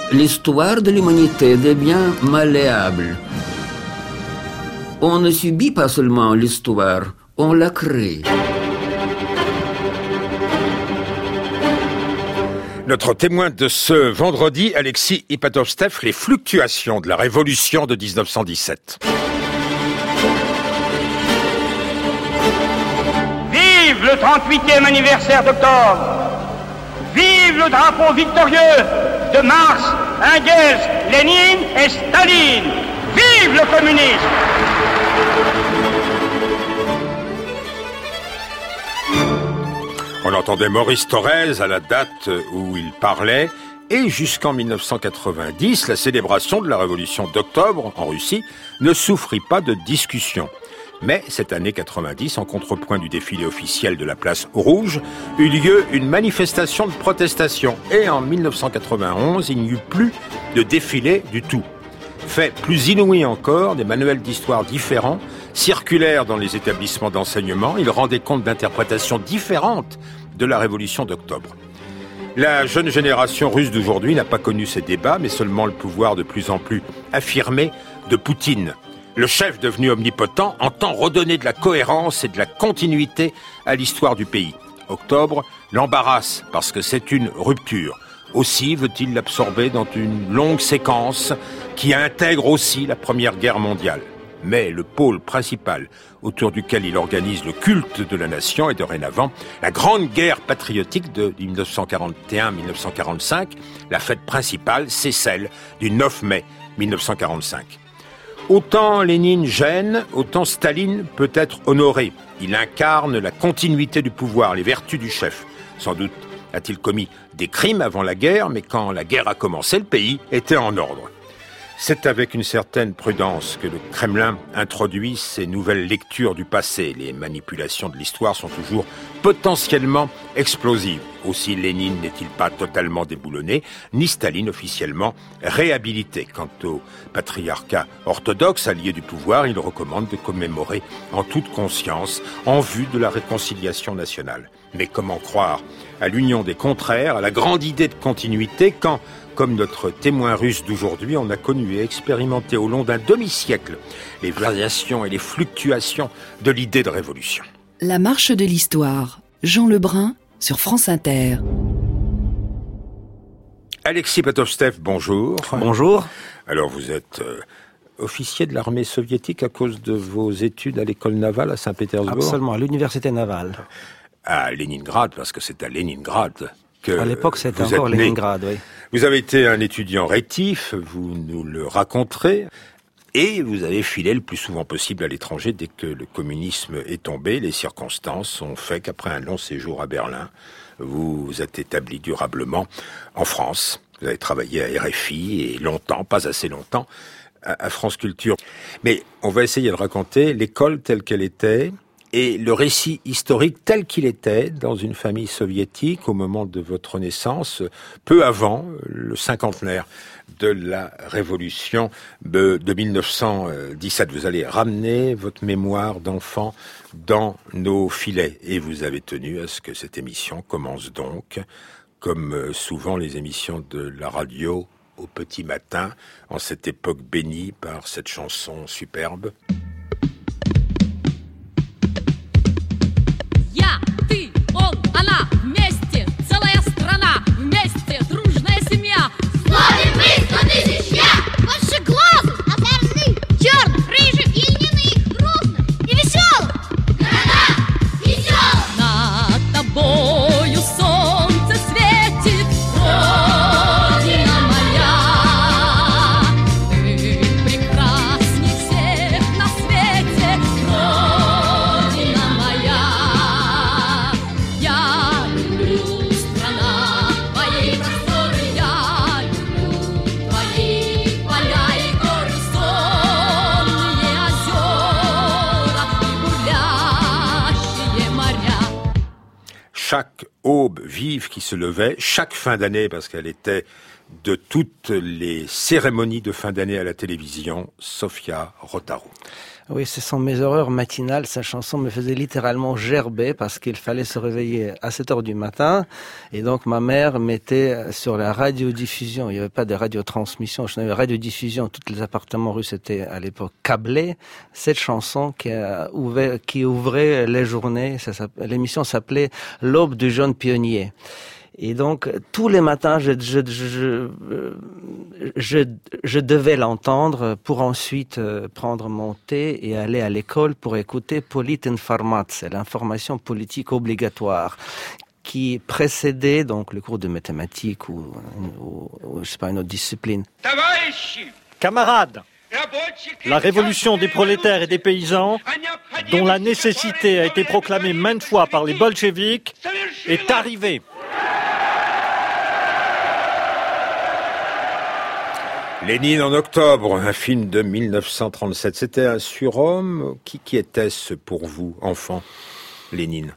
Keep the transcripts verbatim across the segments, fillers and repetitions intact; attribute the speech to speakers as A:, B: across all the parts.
A: L'histoire de l'humanité devient malléable. On ne subit pas seulement l'histoire, on la crée.
B: Notre témoin de ce vendredi, Alexis Ipatov-Steph, les fluctuations de la Révolution de dix-neuf cent dix-sept.
C: Vive le trente-huitième anniversaire d'octobre! Vive le drapeau victorieux de Marx, Engels, Lénine et Staline! Vive le communisme!
B: On entendait Maurice Thorez à la date où il parlait, et jusqu'en mille neuf cent quatre-vingt-dix, la célébration de la Révolution d'octobre en Russie ne souffrit pas de discussion. Mais cette année quatre-vingt-dix, en contrepoint du défilé officiel de la place Rouge, eut lieu une manifestation de protestation. Et en mille neuf cent quatre-vingt-onze, il n'y eut plus de défilé du tout. Fait plus inouï encore, des manuels d'histoire différents circulèrent dans les établissements d'enseignement. Ils rendaient compte d'interprétations différentes de la Révolution d'octobre. La jeune génération russe d'aujourd'hui n'a pas connu ces débats, mais seulement le pouvoir de plus en plus affirmé de Poutine. Le chef devenu omnipotent entend redonner de la cohérence et de la continuité à l'histoire du pays. Octobre l'embarrasse parce que c'est une rupture. Aussi veut-il l'absorber dans une longue séquence qui intègre aussi la Première Guerre mondiale. Mais le pôle principal autour duquel il organise le culte de la nation est dorénavant la Grande Guerre patriotique de mille neuf cent quarante et un à mille neuf cent quarante-cinq. La fête principale, c'est celle du neuf mai mille neuf cent quarante-cinq. Autant Lénine gêne, autant Staline peut être honoré. Il incarne la continuité du pouvoir, les vertus du chef. Sans doute a-t-il commis des crimes avant la guerre, mais quand la guerre a commencé, le pays était en ordre. C'est avec une certaine prudence que le Kremlin introduit ces nouvelles lectures du passé. Les manipulations de l'histoire sont toujours potentiellement explosives. Aussi Lénine n'est-il pas totalement déboulonné, ni Staline officiellement réhabilité. Quant au patriarcat orthodoxe allié du pouvoir, il recommande de commémorer en toute conscience en vue de la réconciliation nationale. Mais comment croire à l'union des contraires, à la grande idée de continuité quand, comme notre témoin russe d'aujourd'hui, on a connu et expérimenté au long d'un demi-siècle les variations et les fluctuations de l'idée de révolution.
D: La marche de l'histoire, Jean Lebrun sur France Inter.
B: Alexis Ipatov-Steph, bonjour.
E: Bonjour.
B: Alors vous êtes euh, officier de l'armée soviétique à cause de vos études à l'école navale à Saint-Pétersbourg?
E: Absolument, à l'université navale.
B: À Leningrad, parce que c'est à Leningrad que
E: à l'époque, c'était
B: vous
E: encore
B: êtes né.
E: Leningrad, oui.
B: Vous avez été un étudiant rétif, vous nous le raconterez, et vous avez filé le plus souvent possible à l'étranger dès que le communisme est tombé. Les circonstances ont fait qu'après un long séjour à Berlin, vous vous êtes établi durablement en France. Vous avez travaillé à R F I et longtemps, pas assez longtemps, à France Culture. Mais on va essayer de raconter l'école telle qu'elle était, et le récit historique tel qu'il était dans une famille soviétique au moment de votre naissance, peu avant le cinquantenaire de la Révolution de, de mille neuf cent dix-sept. Vous allez ramener votre mémoire d'enfant dans nos filets. Et vous avez tenu à ce que cette émission commence donc, comme souvent les émissions de la radio, au petit matin, en cette époque bénie par cette chanson superbe.
F: Я, ты, он, она, вместе, целая страна, вместе, дружная семья.
G: Славим мы сто тысяч я! Ваши глазы озорны, черный, рыжий, и льняный, крупный и веселый. Города веселый.
F: Над тобою солнце светит, Родина моя. Ты прекрасней всех на свете, Родина моя. Я люблю страна, твои просторы, я люблю твои поля и горы, сонные озера и бурлящие моря.
B: Chaque aube vive qui se levait, chaque fin d'année, parce qu'elle était de toutes les cérémonies de fin d'année à la télévision, Sofia Rotaru.
E: Oui, ce sont mes horreurs matinales. Sa chanson me faisait littéralement gerber parce qu'il fallait se réveiller à sept heures du matin. Et donc, ma mère mettait sur la radiodiffusion, il n'y avait pas de radiotransmission, je n'avais radiodiffusion, tous les appartements russes étaient à l'époque câblés. Cette chanson qui, a ouvert, qui ouvrait les journées, ça, l'émission s'appelait L'aube du jeune pionnier. Et donc, tous les matins, je, je, je, je, je devais l'entendre pour ensuite prendre mon thé et aller à l'école pour écouter Politinformatie, l'information politique obligatoire, qui précédait donc le cours de mathématiques ou, ou, ou je sais pas, une autre discipline.
H: Camarades, la révolution des prolétaires et des paysans, dont la nécessité a été proclamée maintes fois par les bolcheviks, est arrivée.
B: Lénine en octobre, un film de mille neuf cent trente-sept. C'était un surhomme. Qui, qui était-ce pour vous, enfant, Lénine?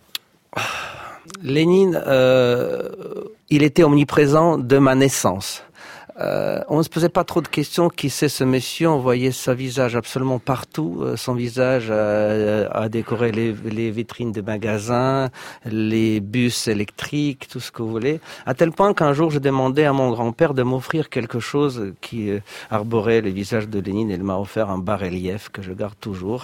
E: Lénine, euh, il était omniprésent de ma naissance. Euh, on ne se posait pas trop de questions. Qui c'est ce monsieur? On voyait son visage absolument partout. Son visage a, a décoré les, les vitrines des magasins, les bus électriques, tout ce que vous voulez. À tel point qu'un jour, je demandais à mon grand-père de m'offrir quelque chose qui arborait le visage de Lénine. Il m'a offert un bas-relief que je garde toujours.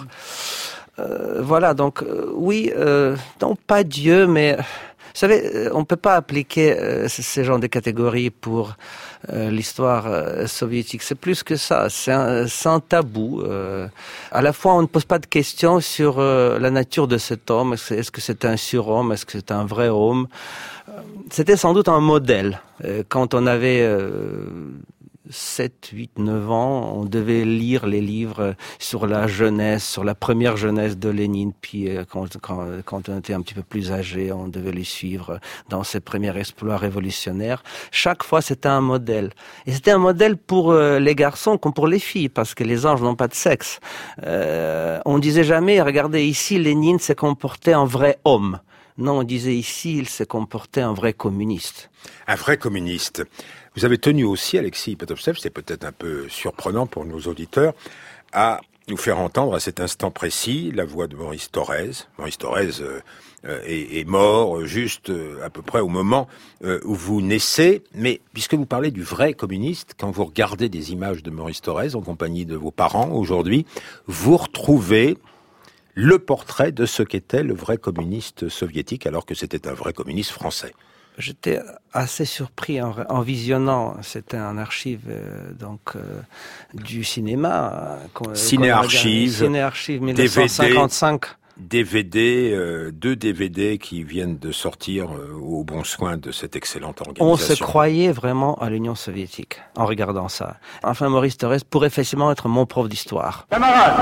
E: Euh, voilà, donc euh, oui, euh, non pas Dieu, mais... Vous savez, on ne peut pas appliquer euh, ces genres de catégories pour euh, l'histoire euh, soviétique. C'est plus que ça. C'est un, c'est un tabou. Euh, à la fois, on ne pose pas de questions sur euh, la nature de cet homme. Est-ce, est-ce que c'est un surhomme? Est-ce que c'est un vrai homme? euh, C'était sans doute un modèle. Euh, quand on avait... Euh, sept, huit, neuf ans, on devait lire les livres sur la jeunesse, sur la première jeunesse de Lénine. Puis quand, quand, quand on était un petit peu plus âgé, on devait les suivre dans ses premiers exploits révolutionnaires. Chaque fois, c'était un modèle. Et c'était un modèle pour les garçons comme pour les filles, parce que les anges n'ont pas de sexe. Euh, on disait jamais, regardez ici, Lénine s'est comporté en vrai homme. Non, on disait ici, il s'est comporté en vrai communiste.
B: Un vrai communiste. Vous avez tenu aussi, Alexis Patovtsev, c'est peut-être un peu surprenant pour nos auditeurs, à nous faire entendre à cet instant précis la voix de Maurice Thorez. Maurice Thorez euh, est, est mort juste euh, à peu près au moment euh, où vous naissez. Mais puisque vous parlez du vrai communiste, quand vous regardez des images de Maurice Thorez en compagnie de vos parents aujourd'hui, vous retrouvez le portrait de ce qu'était le vrai communiste soviétique, alors que c'était un vrai communiste français.
E: J'étais assez surpris en, en visionnant, c'était un archive euh, donc euh, du cinéma. Euh,
B: Ciné-archive,
E: Ciné-archive dix-neuf cent cinquante-cinq.
B: D V D, euh, deux D V D qui viennent de sortir euh, au bon soin de cette excellente organisation.
E: On se croyait vraiment à l'Union soviétique en regardant ça. Enfin, Maurice Thorez pourrait facilement être mon prof d'histoire.
C: Camarades,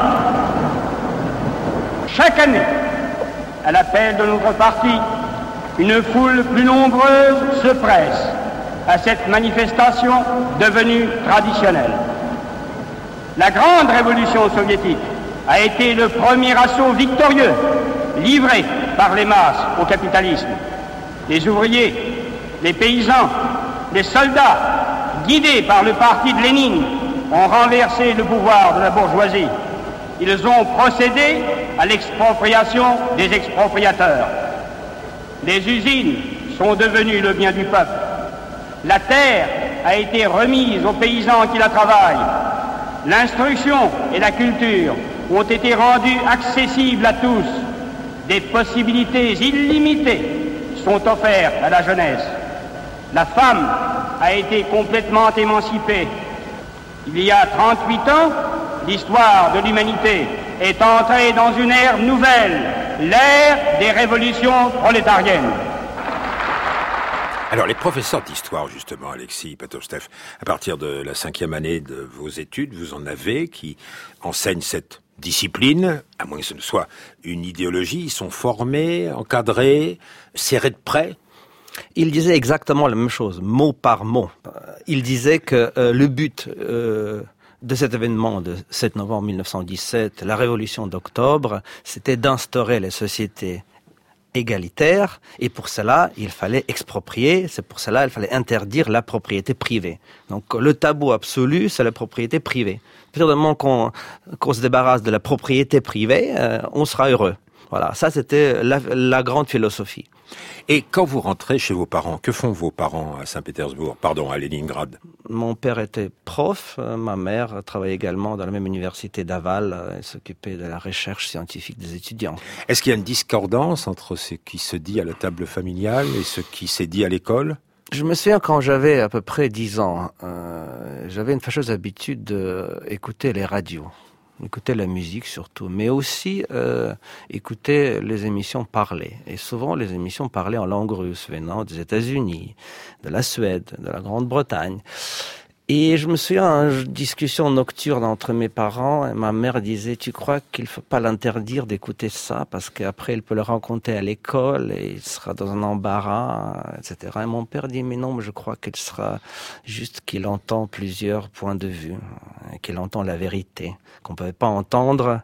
C: chaque année, à l'appel de notre parti, une foule plus nombreuse se presse à cette manifestation devenue traditionnelle. La grande révolution soviétique a été le premier assaut victorieux livré par les masses au capitalisme. Les ouvriers, les paysans, les soldats, guidés par le parti de Lénine, ont renversé le pouvoir de la bourgeoisie. Ils ont procédé à l'expropriation des expropriateurs. Les usines sont devenues le bien du peuple. La terre a été remise aux paysans qui la travaillent. L'instruction et la culture ont été rendues accessibles à tous. Des possibilités illimitées sont offertes à la jeunesse. La femme a été complètement émancipée. Il y a trente-huit ans, l'histoire de l'humanité est entrée dans une ère nouvelle, l'ère des révolutions prolétariennes.
B: Alors, les professeurs d'histoire, justement, Alexis Patovtsev, à partir de la cinquième année de vos études, vous en avez qui enseignent cette discipline, à moins que ce ne soit une idéologie. Ils sont formés, encadrés, serrés de près.
E: Il disait exactement la même chose, mot par mot. Il disait que euh, le but euh, de cet événement de sept novembre mille neuf cent dix-sept, la révolution d'octobre, c'était d'instaurer les sociétés égalitaire, et pour cela, il fallait exproprier, c'est pour cela, il fallait interdire la propriété privée. Donc, le tabou absolu, c'est la propriété privée. À partir du moment qu'on, qu'on se débarrasse de la propriété privée, euh, on sera heureux. Voilà, ça c'était la, la grande philosophie.
B: Et quand vous rentrez chez vos parents, que font vos parents à Saint-Pétersbourg, pardon, à Leningrad?
E: Mon père était prof, euh, ma mère travaillait également dans la même université d'Aval, euh, elle s'occupait de la recherche scientifique des étudiants.
B: Est-ce qu'il y a une discordance entre ce qui se dit à la table familiale et ce qui s'est dit à l'école?
E: Je me souviens quand j'avais à peu près dix ans, euh, j'avais une fâcheuse habitude d'écouter les radios. Écouter la musique surtout, mais aussi euh, écouter les émissions parlées. Et souvent, les émissions parlées en langue russe, venant des États-Unis, de la Suède, de la Grande-Bretagne. Et je me souviens d'une discussion nocturne entre mes parents, et ma mère disait « Tu crois qu'il ne faut pas l'interdire d'écouter ça, parce qu'après, il peut le raconter à l'école, et il sera dans un embarras, et cetera » Et mon père dit « Mais non, mais je crois qu'il sera juste qu'il entend plusieurs points de vue, qu'il entend la vérité, qu'on ne pouvait pas entendre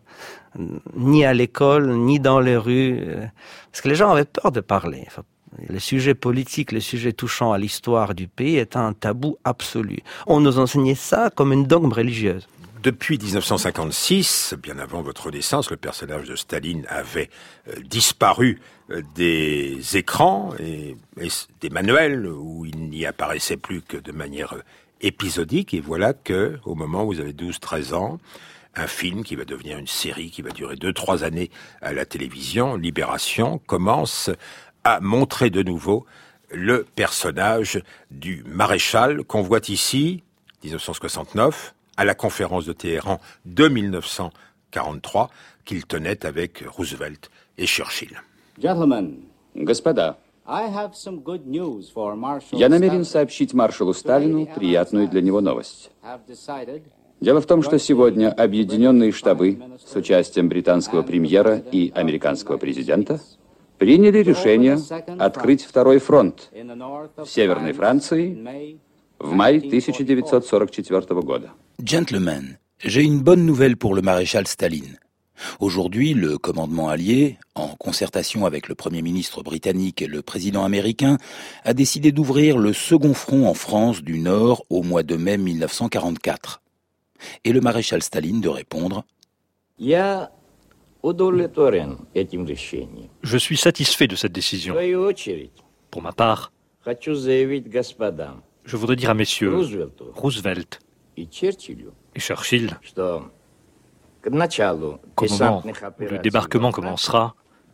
E: ni à l'école, ni dans les rues, parce que les gens avaient peur de parler. » Le sujet politique, le sujet touchant à l'histoire du pays est un tabou absolu. On nous enseignait ça comme une dogme religieuse.
B: Depuis dix-neuf cent cinquante-six, bien avant votre naissance, le personnage de Staline avait euh, disparu euh, des écrans et, et des manuels où il n'y apparaissait plus que de manière euh, épisodique. Et voilà que, au moment où vous avez douze treize ans, un film qui va devenir une série qui va durer deux trois années à la télévision, Libération, commence à montrer de nouveau le personnage du maréchal qu'on voit ici, dix-neuf cent soixante-neuf, à la conférence de Téhéran de mille neuf cent quarante-trois, qu'il tenait avec Roosevelt et Churchill.
I: Gentlemen, господа, я намерен сообщить маршалу Сталину приятную для него новость. Дело в том, что сегодня Объединенные Штабы с участием британского премьера и американского президента приняли решение открыть второй фронт в Северной Франции в мае тысяча девятьсот сорок четвёртого года.
J: Gentlemen, j'ai une bonne nouvelle pour le maréchal Staline. Aujourd'hui, le commandement allié, en concertation avec le Premier ministre britannique et le président américain, a décidé d'ouvrir le second front en France du Nord au mois de mai mille neuf cent quarante-quatre. Et le maréchal Staline de répondre «
H: Я Je suis satisfait de cette décision. Pour ma part, je voudrais dire à messieurs Roosevelt et Churchill qu'au moment où le débarquement commencera,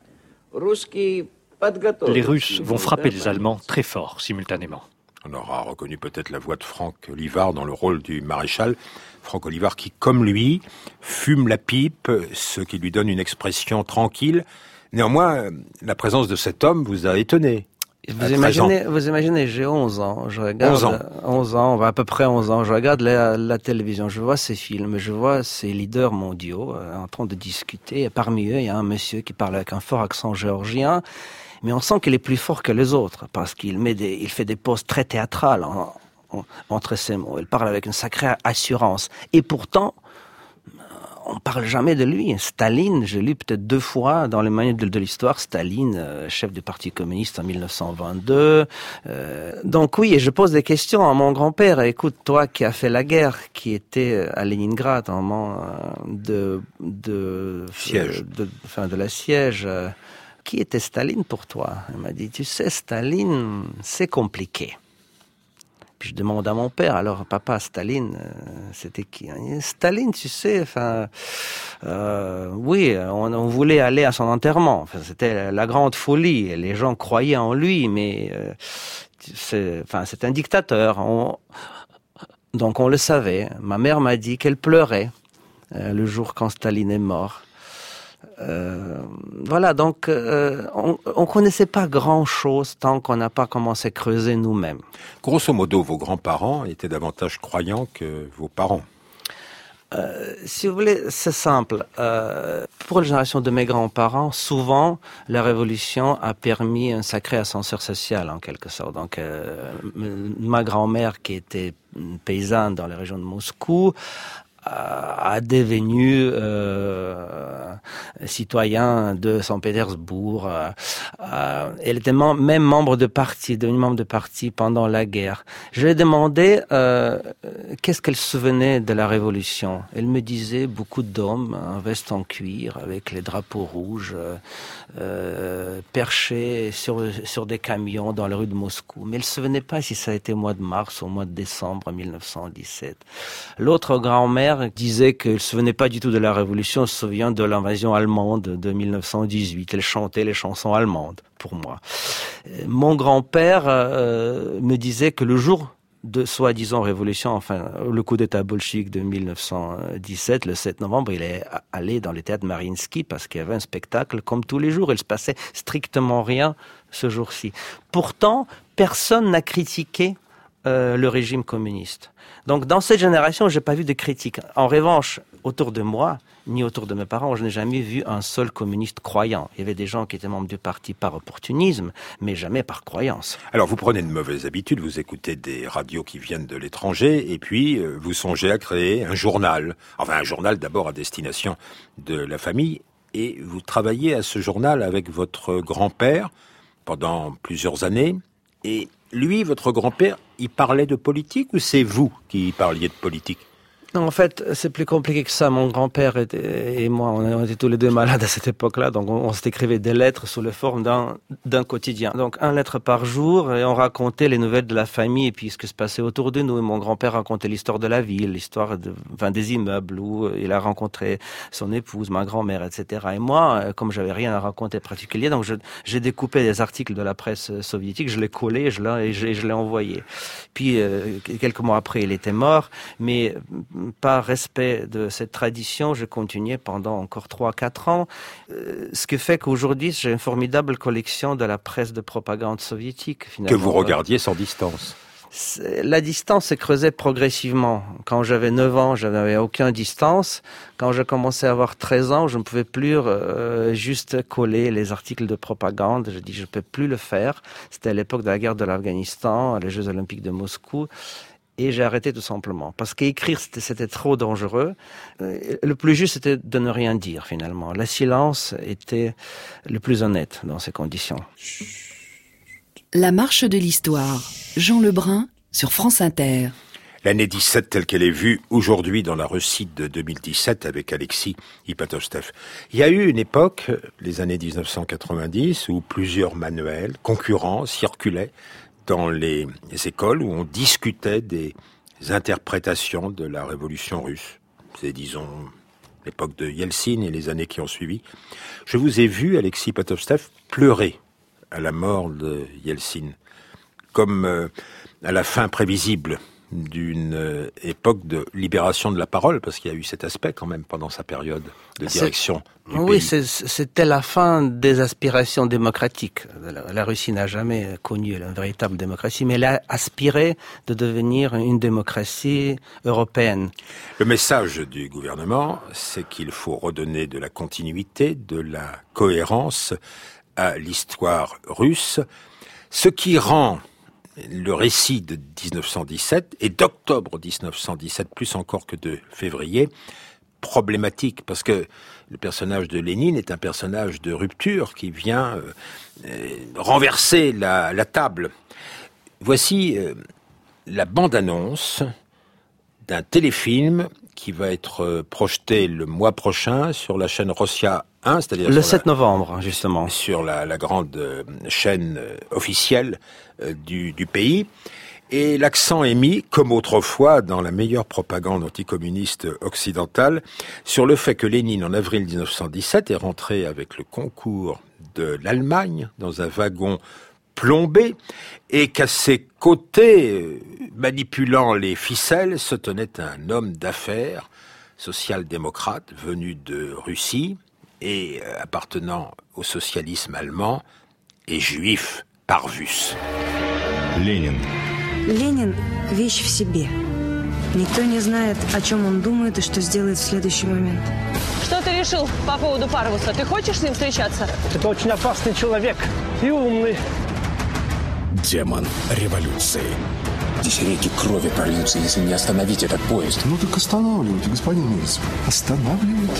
H: les Russes vont frapper les Allemands très fort simultanément.
B: On aura reconnu peut-être la voix de Franck Olivard dans le rôle du maréchal. Franck Olivard qui, comme lui, fume la pipe, ce qui lui donne une expression tranquille. Néanmoins, la présence de cet homme vous a étonné.
E: Vous imaginez, vous imaginez, j'ai onze ans, je regarde, onze ans, onze ans, à peu près onze ans, je regarde la, la télévision, je vois ces films, je vois ces leaders mondiaux euh, en train de discuter, et parmi eux, il y a un monsieur qui parle avec un fort accent géorgien, mais on sent qu'il est plus fort que les autres, parce qu'il met des, il fait des pauses très théâtrales en, en, entre ses mots, il parle avec une sacrée assurance, et pourtant, on parle jamais de lui. Staline, j'ai lu peut-être deux fois dans les manuels de, de l'histoire, Staline, euh, chef du Parti communiste en mille neuf cent vingt-deux. Euh, donc oui, et je pose des questions à mon grand-père. Écoute, toi qui as fait la guerre, qui était à Leningrad au moment de de
B: siège,
E: de, de, enfin de la siège. Euh, qui était Staline pour toi? Il m'a dit, tu sais, Staline, c'est compliqué. Puis je demande à mon père, alors papa, Staline, euh, c'était qui? Staline, tu sais, enfin, euh, oui, on, on voulait aller à son enterrement. Enfin, c'était la grande folie. Les gens croyaient en lui, mais euh, c'est, enfin, c'est un dictateur. On, donc on le savait. Ma mère m'a dit qu'elle pleurait euh, le jour quand Staline est mort. Euh, voilà, donc euh, on ne connaissait pas grand-chose tant qu'on n'a pas commencé à creuser nous-mêmes.
B: Grosso modo, vos grands-parents étaient davantage croyants que vos parents.
E: Euh, si vous voulez, c'est simple. Euh, pour la génération de mes grands-parents, souvent, la Révolution a permis un sacré ascenseur social, en quelque sorte. Donc, euh, ma grand-mère, qui était paysanne dans la région de Moscou, a devenu euh, citoyen de Saint-Pétersbourg. Euh, euh, elle était mem- même membre de parti, devenue membre de parti pendant la guerre. Je lui ai demandé euh, qu'est-ce qu'elle se souvenait de la Révolution. Elle me disait beaucoup d'hommes en veste en cuir avec les drapeaux rouges, euh, euh, perchés sur, sur des camions dans les rues de Moscou. Mais elle se souvenait pas si ça a été au mois de mars ou au mois de décembre mille neuf cent dix-sept. L'autre grand-mère disait qu'elle ne se souvenait pas du tout de la Révolution, elle se souvient de l'invasion allemande de mille neuf cent dix-huit. Elle chantait les chansons allemandes, pour moi. Mon grand-père euh, me disait que le jour de soi-disant révolution, enfin le coup d'état bolchevique de mille neuf cent dix-sept, le sept novembre, il est allé dans le théâtre Mariinsky parce qu'il y avait un spectacle comme tous les jours. Il se passait strictement rien ce jour-ci. Pourtant, personne n'a critiqué euh, le régime communiste. Donc dans cette génération, j'ai pas vu de critique. En revanche, autour de moi, ni autour de mes parents, je n'ai jamais vu un seul communiste croyant. Il y avait des gens qui étaient membres du parti par opportunisme, mais jamais par croyance.
B: Alors vous prenez de mauvaises habitudes, vous écoutez des radios qui viennent de l'étranger, et puis euh, vous songez à créer un journal. Enfin un journal d'abord à destination de la famille, et vous travaillez à ce journal avec votre grand-père pendant plusieurs années, et lui, votre grand-père, il parlait de politique ou c'est vous qui parliez de politique ?
E: En fait, c'est plus compliqué que ça. Mon grand-père était, et moi, on était tous les deux malades à cette époque-là, donc on, on s'écrivait des lettres sous la forme d'un, d'un quotidien. Donc, un lettre par jour, et on racontait les nouvelles de la famille et puis ce qui se passait autour de nous. Et mon grand-père racontait l'histoire de la ville, l'histoire de, enfin, des immeubles où il a rencontré son épouse, ma grand-mère, et cetera. Et moi, comme j'avais rien à raconter particulier, donc je, j'ai découpé des articles de la presse soviétique, je les collais, je l'ai, et je, et je l'ai envoyé. Puis, euh, quelques mois après, il était mort, mais par respect de cette tradition, je continuais pendant encore trois à quatre ans. Euh, ce qui fait qu'aujourd'hui, j'ai une formidable collection de la presse de propagande soviétique, finalement.
B: Que vous regardiez sans distance.
E: La distance s'est creusée progressivement. Quand j'avais neuf ans, je n'avais aucune distance. Quand j'ai commencé à avoir treize ans, je ne pouvais plus euh, juste coller les articles de propagande. Je dis, je ne peux plus le faire. C'était à l'époque de la guerre de l'Afghanistan, les Jeux Olympiques de Moscou. Et j'ai arrêté tout simplement. Parce qu'écrire, c'était, c'était trop dangereux. Le plus juste, c'était de ne rien dire, finalement. Le silence était le plus honnête dans ces conditions.
D: La marche de l'histoire. Jean Lebrun, sur France Inter.
B: L'année dix-sept telle qu'elle est vue aujourd'hui dans la Russie de deux mille dix-sept avec Alexis Ipatov-Stev. Il y a eu une époque, les années dix-neuf cent quatre-vingt-dix, où plusieurs manuels concurrents circulaient dans les écoles où on discutait des interprétations de la révolution russe. C'est, disons, l'époque de Yeltsin et les années qui ont suivi. Je vous ai vu, Alexis Ipatov-Stev, pleurer à la mort de Yeltsin, comme euh, à la fin prévisible d'une euh, époque de libération de la parole, parce qu'il y a eu cet aspect quand même pendant sa période de direction du
E: oui,
B: pays.
E: C'est, c'était la fin des aspirations démocratiques. La, la Russie n'a jamais connu une véritable démocratie, mais elle a aspiré de devenir une démocratie européenne.
B: Le message du gouvernement, c'est qu'il faut redonner de la continuité, de la cohérence à l'histoire russe, ce qui rend le récit de dix-neuf cent dix-sept et d'octobre dix-neuf cent dix-sept, plus encore que de février, problématique, parce que le personnage de Lénine est un personnage de rupture qui vient euh, renverser la, la table. Voici euh, la bande-annonce d'un téléfilm qui va être projeté le mois prochain sur la chaîne Rossiya un, c'est-à-dire
E: le
B: sur
E: sept
B: la,
E: novembre, justement.
B: Sur la, la grande euh, chaîne euh, officielle euh, du, du pays. Et l'accent est mis, comme autrefois dans la meilleure propagande anticommuniste occidentale, sur le fait que Lénine, en avril dix-neuf cent dix-sept, est rentré avec le concours de l'Allemagne dans un wagon plombé, et qu'à ses côtés, manipulant les ficelles, se tenait un homme d'affaires, social-démocrate, venu de Russie, et appartenant au socialisme allemand, et juif Parvus.
K: Ленин.
L: Ленин – вещь в себе. Никто не знает, о чем он думает и что сделает в следующий момент.
M: Что ты решил по поводу Парвуса? Ты хочешь с ним встречаться?
N: Это очень опасный человек и умный.
K: Демон революции. Здесь реки крови прольются, если не остановить этот поезд.
N: Ну так останавливайте, господин Мирс. Останавливайте.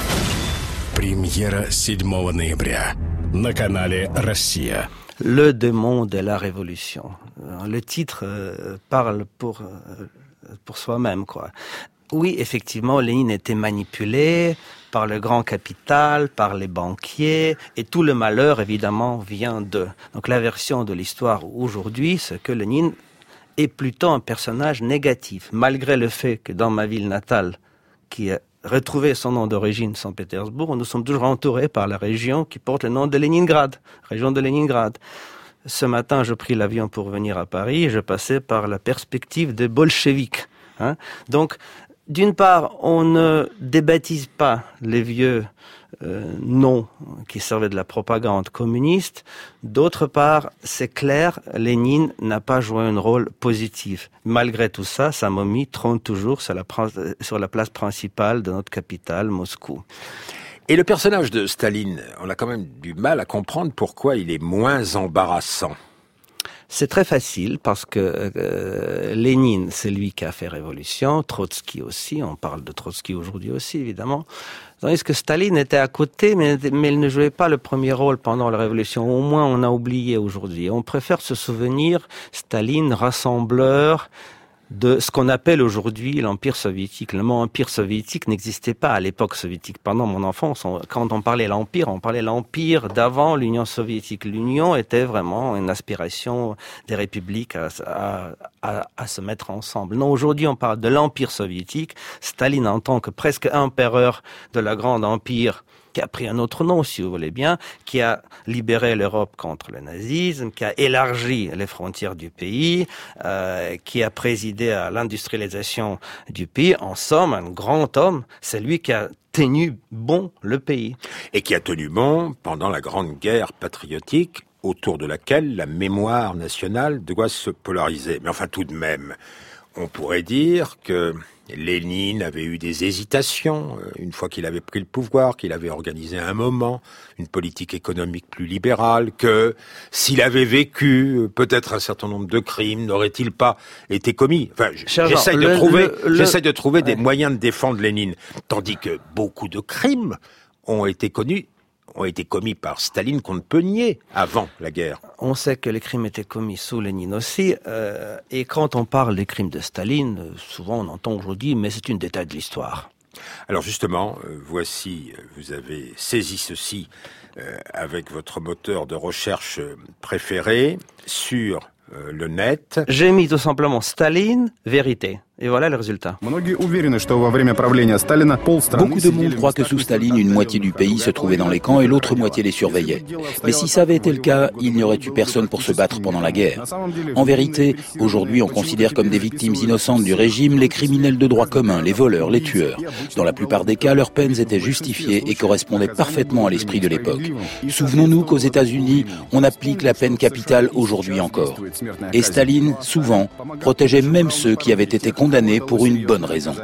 O: Премьера седьмого ноября на канале «Россия».
E: Le démon de la révolution. Le titre euh, parle pour, euh, pour soi-même, quoi. Oui, effectivement, Lénine était manipulé par le grand capital, par les banquiers, et tout le malheur, évidemment, vient d'eux. Donc la version de l'histoire aujourd'hui, c'est que Lénine est plutôt un personnage négatif, malgré le fait que dans ma ville natale, qui a retrouvé son nom d'origine, Saint-Pétersbourg, nous sommes toujours entourés par la région qui porte le nom de Léningrad, région de Léningrad. Ce matin, je pris l'avion pour venir à Paris et je passais par la perspective des bolcheviks. Hein. Donc, d'une part, on ne débaptise pas les vieux euh, noms qui servaient de la propagande communiste. D'autre part, c'est clair, Lénine n'a pas joué un rôle positif. Malgré tout ça, sa momie trône toujours sur la, sur la place principale de notre capitale, Moscou.
B: Et le personnage de Staline, on a quand même du mal à comprendre pourquoi il est moins embarrassant.
E: C'est très facile parce que euh, Lénine, c'est lui qui a fait révolution, Trotsky aussi, on parle de Trotsky aujourd'hui aussi évidemment, tandis que Staline était à côté, mais, mais il ne jouait pas le premier rôle pendant la révolution, au moins on a oublié aujourd'hui. On préfère se souvenir Staline rassembleur de ce qu'on appelle aujourd'hui l'Empire soviétique. Le mot Empire soviétique n'existait pas à l'époque soviétique. Pendant mon enfance, on, quand on parlait l'Empire, on parlait l'Empire d'avant l'Union soviétique. L'Union était vraiment une aspiration des républiques à, à, à, à se mettre ensemble. Non, aujourd'hui, on parle de l'Empire soviétique. Staline, en tant que presque empereur de la Grande Empire, qui a pris un autre nom, si vous voulez bien, qui a libéré l'Europe contre le nazisme, qui a élargi les frontières du pays, euh, qui a présidé à l'industrialisation du pays. En somme, un grand homme, c'est lui qui a tenu bon le pays.
B: Et qui a tenu bon pendant la Grande Guerre patriotique, autour de laquelle la mémoire nationale doit se polariser. Mais enfin, tout de même, on pourrait dire que Lénine avait eu des hésitations une fois qu'il avait pris le pouvoir, qu'il avait organisé à un moment une politique économique plus libérale, que s'il avait vécu peut-être un certain nombre de crimes, n'aurait-il pas été commis. Enfin, j'essaie de trouver, le... j'essaie de trouver des ouais. moyens de défendre Lénine, tandis que beaucoup de crimes ont été connus. ont été commis par Staline qu'on ne peut nier avant la guerre.
E: On sait que les crimes étaient commis sous Lénine aussi, euh, et quand on parle des crimes de Staline, souvent on entend aujourd'hui, mais c'est une détail de l'histoire.
B: Alors justement, euh, voici, vous avez saisi ceci euh, avec votre moteur de recherche préféré sur euh, le net.
E: J'ai mis tout simplement Staline, vérité. Et voilà le résultat.
J: Beaucoup de monde croient que sous Staline, une moitié du pays se trouvait dans les camps et l'autre moitié les surveillait. Mais si ça avait été le cas, il n'y aurait eu personne pour se battre pendant la guerre. En vérité, aujourd'hui, on considère comme des victimes innocentes du régime les criminels de droit commun, les voleurs, les tueurs. Dans la plupart des cas, leurs peines étaient justifiées et correspondaient parfaitement à l'esprit de l'époque. Souvenons-nous qu'aux États-Unis, on applique la peine capitale aujourd'hui encore. Et Staline, souvent, protégeait même ceux qui avaient été condamné pour une bonne raison.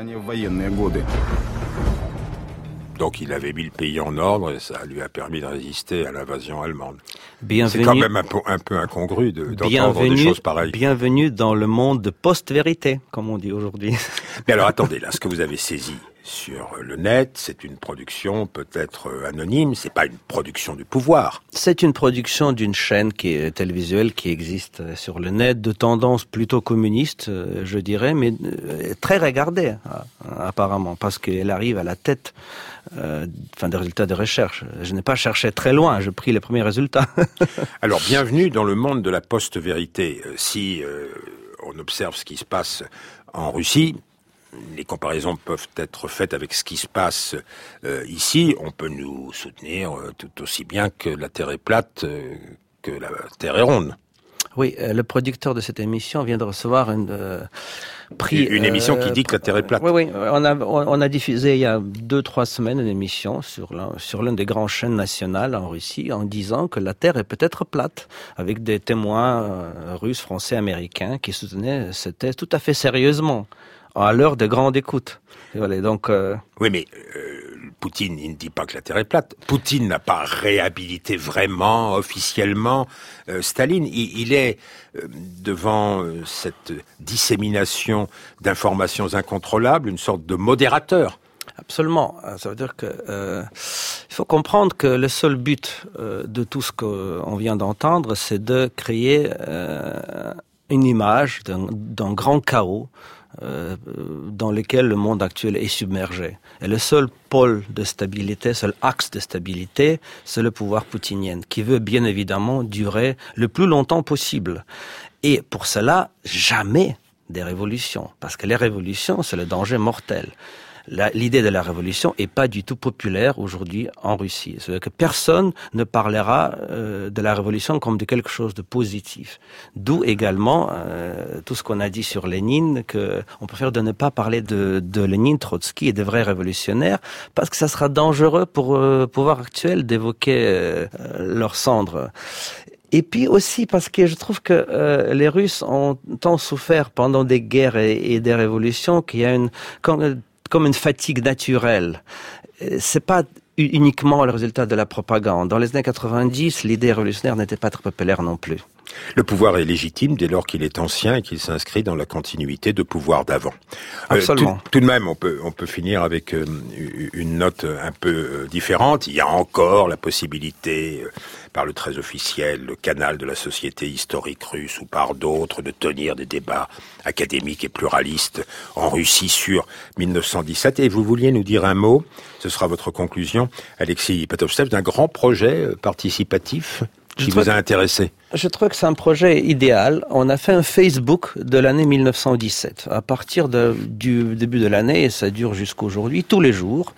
B: Donc il avait mis le pays en ordre et ça lui a permis de résister à l'invasion allemande.
E: Bienvenue,
B: c'est quand même un peu, un peu incongru de, d'entendre des choses pareilles.
E: Bienvenue dans le monde de post-vérité, comme on dit aujourd'hui.
B: Mais alors attendez, là, ce que vous avez saisi sur le net, c'est une production peut-être anonyme, c'est pas une production du pouvoir.
E: C'est une production d'une chaîne qui est télévisuelle qui existe sur le net, de tendance plutôt communiste, je dirais, mais très regardée apparemment, parce qu'elle arrive à la tête euh, enfin, des résultats de recherche. Je n'ai pas cherché très loin, je pris les premiers résultats.
B: Alors, bienvenue dans le monde de la post-vérité. Si euh, on observe ce qui se passe en Russie, les comparaisons peuvent être faites avec ce qui se passe euh, ici. On peut nous soutenir euh, tout aussi bien que la Terre est plate, euh, que la Terre est ronde.
E: Oui, euh, le producteur de cette émission vient de recevoir une euh, prix.
B: Une émission euh, qui dit que la Terre est plate.
E: Oui, oui. On a, on a diffusé il y a deux, trois semaines une émission sur l'un, sur l'une des grandes chaînes nationales en Russie en disant que la Terre est peut-être plate, avec des témoins euh, russes, français, américains qui soutenaient cette thèse tout à fait sérieusement, à l'heure de grande écoute. Voilà, donc. Euh...
B: Oui, mais euh, Poutine, il ne dit pas que la Terre est plate. Poutine n'a pas réhabilité vraiment, officiellement, euh, Staline. Il, il est euh, devant euh, cette dissémination d'informations incontrôlables, une sorte de modérateur.
E: Absolument. Ça veut dire que euh, il faut comprendre que le seul but euh, de tout ce qu'on vient d'entendre, c'est de créer euh, une image d'un, d'un grand chaos euh, dans lequel le monde actuel est submergé. Et le seul pôle de stabilité, seul axe de stabilité, c'est le pouvoir poutinien, qui veut bien évidemment durer le plus longtemps possible. Et pour cela, jamais des révolutions, parce que les révolutions, c'est le danger mortel. La, l'idée de la révolution est pas du tout populaire aujourd'hui en Russie. C'est-à-dire que personne ne parlera euh, de la révolution comme de quelque chose de positif. D'où également euh, tout ce qu'on a dit sur Lénine, que on préfère de ne pas parler de, de Lénine, Trotsky et des vrais révolutionnaires, parce que ça sera dangereux pour le euh, pouvoir actuel d'évoquer euh, leurs cendres. Et puis aussi parce que je trouve que euh, les Russes ont tant souffert pendant des guerres et, et des révolutions qu'il y a une comme, comme une fatigue naturelle. C'est pas uniquement le résultat de la propagande. Dans les années quatre-vingt-dix, l'idée révolutionnaire n'était pas très populaire non plus.
B: Le pouvoir est légitime dès lors qu'il est ancien et qu'il s'inscrit dans la continuité de pouvoir d'avant.
E: Absolument.
B: Euh, tout, tout de même, on peut, on peut finir avec euh, une note un peu euh, différente. Il y a encore la possibilité, euh, par le très officiel, le canal de la société historique russe ou par d'autres, de tenir des débats académiques et pluralistes en Russie sur mille neuf cent dix-sept. Et vous vouliez nous dire un mot, ce sera votre conclusion, Alexis Patovtsev, d'un grand projet participatif qui vous a intéressé.
E: Je trouve que c'est un projet idéal. On a fait un Facebook de l'année mille neuf cent dix-sept. À partir de, du début de l'année, et ça dure jusqu'aujourd'hui, tous les jours,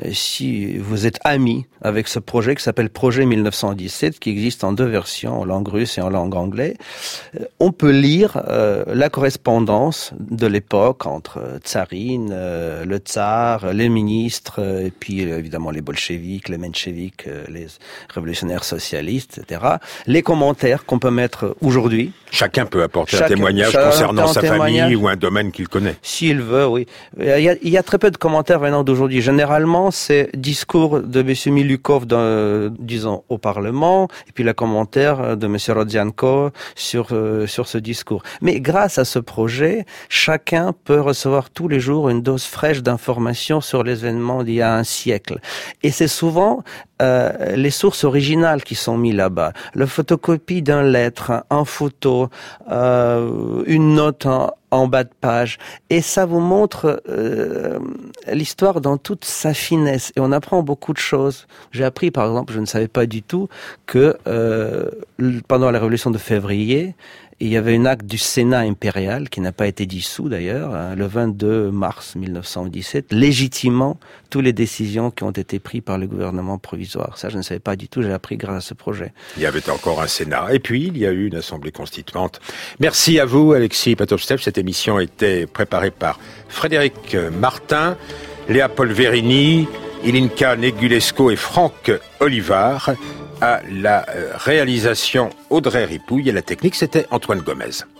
E: si vous êtes amis avec ce projet qui s'appelle Projet mille neuf cent dix-sept, qui existe en deux versions, en langue russe et en langue anglaise, on peut lire euh, la correspondance de l'époque entre Tsarine, euh, le tsar, les ministres, et puis évidemment les bolcheviks, les mencheviks, les révolutionnaires socialistes, et cetera. Les commentaires qu'on peut mettre aujourd'hui.
B: Chacun peut apporter
E: Chacun,
B: un témoignage
E: chacun
B: concernant sa
E: témoignage.
B: famille ou un domaine qu'il connaît.
E: S'il veut, oui. Il y, a, il y a très peu de commentaires venant d'aujourd'hui. Généralement, c'est discours de M. Milukov, dans, disons, au Parlement, et puis le commentaire de M. Rodzianko sur, euh, sur ce discours. Mais grâce à ce projet, chacun peut recevoir tous les jours une dose fraîche d'informations sur les événements d'il y a un siècle. Et c'est souvent euh, les sources originales qui sont mises là-bas. La photocopie d'une lettre, en photo, euh, une note en, en bas de page. Et ça vous montre euh, l'histoire dans toute sa finesse. Et on apprend beaucoup de choses. J'ai appris, par exemple, je ne savais pas du tout que euh, pendant la Révolution de février, il y avait un acte du Sénat impérial, qui n'a pas été dissous d'ailleurs, hein, le vingt-deux mars mille neuf cent dix-sept, légitimant toutes les décisions qui ont été prises par le gouvernement provisoire. Ça, je ne savais pas du tout, j'ai appris grâce à ce projet.
B: Il y avait encore un Sénat, et puis il y a eu une Assemblée constituante. Merci à vous, Alexis Patovtsev. Cette émission était préparée par Frédéric Martin, Léa Polverini, Ilinka Negulesco et Franck Olivard. À la réalisation, Audrey Ripouille, et la technique, c'était Antoine Gomez.